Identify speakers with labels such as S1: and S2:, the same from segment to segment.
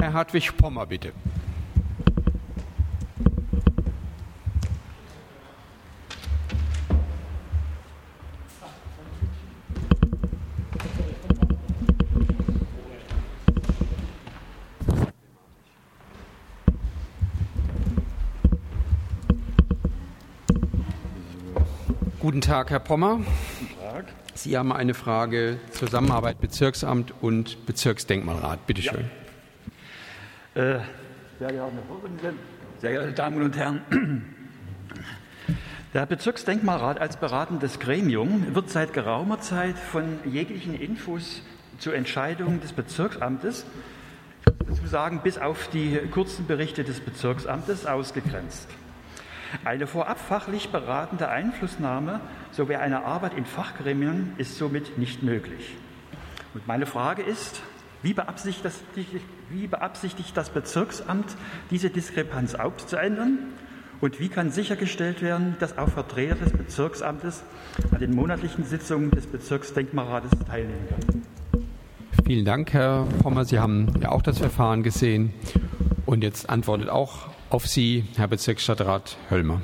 S1: Herr Hartwig Pommer, bitte. Guten Tag, Herr Pommer.
S2: Guten Tag.
S1: Sie haben eine Frage zur Zusammenarbeit Bezirksamt und Bezirksdenkmalrat. Bitte schön.
S2: Ja. Sehr geehrte Vorsitzende, sehr geehrte Damen und Herren. Der Bezirksdenkmalrat als beratendes Gremium wird seit geraumer Zeit von jeglichen Infos zur Entscheidung des Bezirksamtes, ich muss dazu sagen, bis auf die kurzen Berichte des Bezirksamtes ausgegrenzt. Eine vorab fachlich beratende Einflussnahme sowie eine Arbeit in Fachgremien ist somit nicht möglich. Und meine Frage ist, wie beabsichtigt das Bezirksamt, diese Diskrepanz aufzuändern? Und wie kann sichergestellt werden, dass auch Vertreter des Bezirksamtes an den monatlichen Sitzungen des Bezirksdenkmalrates teilnehmen können?
S1: Vielen Dank, Herr Pommer. Sie haben ja auch das Verfahren gesehen. Und jetzt antwortet auch auf Sie Herr Bezirksstadtrat Höllmer.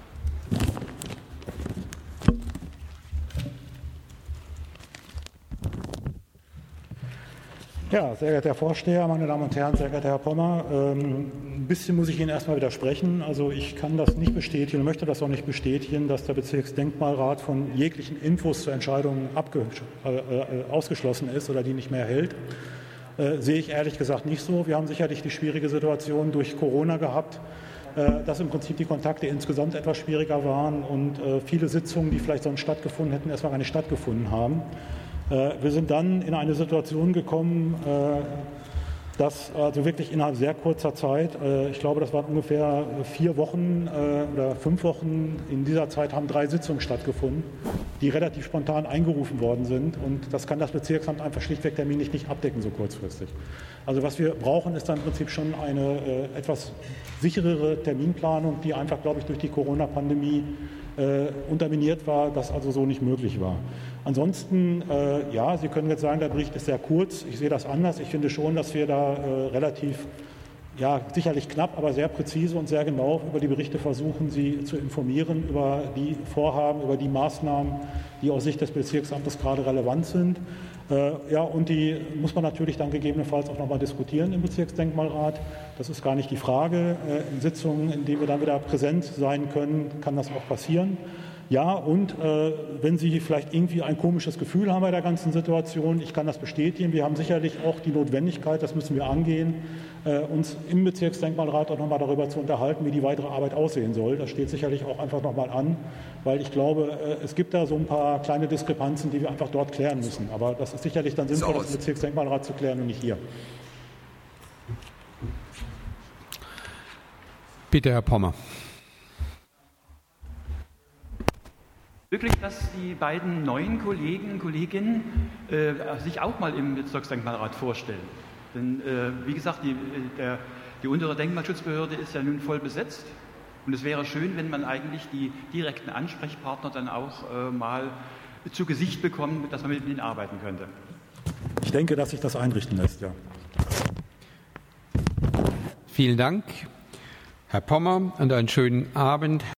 S3: Ja, sehr geehrter Herr Vorsteher, meine Damen und Herren, sehr geehrter Herr Pommer, ein bisschen muss ich Ihnen erstmal widersprechen. Also ich kann das nicht bestätigen und möchte das auch nicht bestätigen, dass der Bezirksdenkmalrat von jeglichen Infos zur Entscheidung ausgeschlossen ist oder die nicht mehr erhält. Sehe ich ehrlich gesagt nicht so. Wir haben sicherlich die schwierige Situation durch Corona gehabt, dass im Prinzip die Kontakte insgesamt etwas schwieriger waren und viele Sitzungen, die vielleicht sonst stattgefunden hätten, erstmal gar nicht stattgefunden haben. Wir sind dann in eine Situation gekommen, dass also wirklich innerhalb sehr kurzer Zeit, ich glaube, das waren ungefähr 4 Wochen oder 5 Wochen, in dieser Zeit haben 3 Sitzungen stattgefunden, die relativ spontan eingerufen worden sind. Und das kann das Bezirksamt einfach schlichtweg terminlich nicht abdecken, so kurzfristig. Also was wir brauchen, ist dann im Prinzip schon eine etwas sicherere Terminplanung, die einfach, glaube ich, durch die Corona-Pandemie unterminiert war, das also so nicht möglich war. Ansonsten, ja, Sie können jetzt sagen, der Bericht ist sehr kurz. Ich sehe das anders. Ich finde schon, dass wir da relativ, ja, sicherlich knapp, aber sehr präzise und sehr genau über die Berichte versuchen, Sie zu informieren über die Vorhaben, über die Maßnahmen, die aus Sicht des Bezirksamtes gerade relevant sind. Ja, und die muss man natürlich dann gegebenenfalls auch nochmal diskutieren im Bezirksdenkmalrat. Das ist gar nicht die Frage. In Sitzungen, in denen wir dann wieder präsent sein können, kann das auch passieren. Ja, und wenn Sie vielleicht irgendwie ein komisches Gefühl haben bei der ganzen Situation, ich kann das bestätigen. Wir haben sicherlich auch die Notwendigkeit, das müssen wir angehen, uns im Bezirksdenkmalrat auch nochmal darüber zu unterhalten, wie die weitere Arbeit aussehen soll. Das steht sicherlich auch einfach nochmal an, weil ich glaube, es gibt da so ein paar kleine Diskrepanzen, die wir einfach dort klären müssen. Aber das ist sicherlich dann sinnvoll, das im Bezirksdenkmalrat zu klären und nicht hier.
S1: Bitte, Herr Pommer.
S2: Wirklich, dass die beiden neuen Kolleginnen sich auch mal im Bezirksdenkmalrat vorstellen. Denn wie gesagt, die untere Denkmalschutzbehörde ist ja nun voll besetzt. Und es wäre schön, wenn man eigentlich die direkten Ansprechpartner dann auch mal zu Gesicht bekommt, dass man mit ihnen arbeiten könnte.
S3: Ich denke, dass sich das einrichten lässt, ja.
S1: Vielen Dank, Herr Pommer, und einen schönen Abend.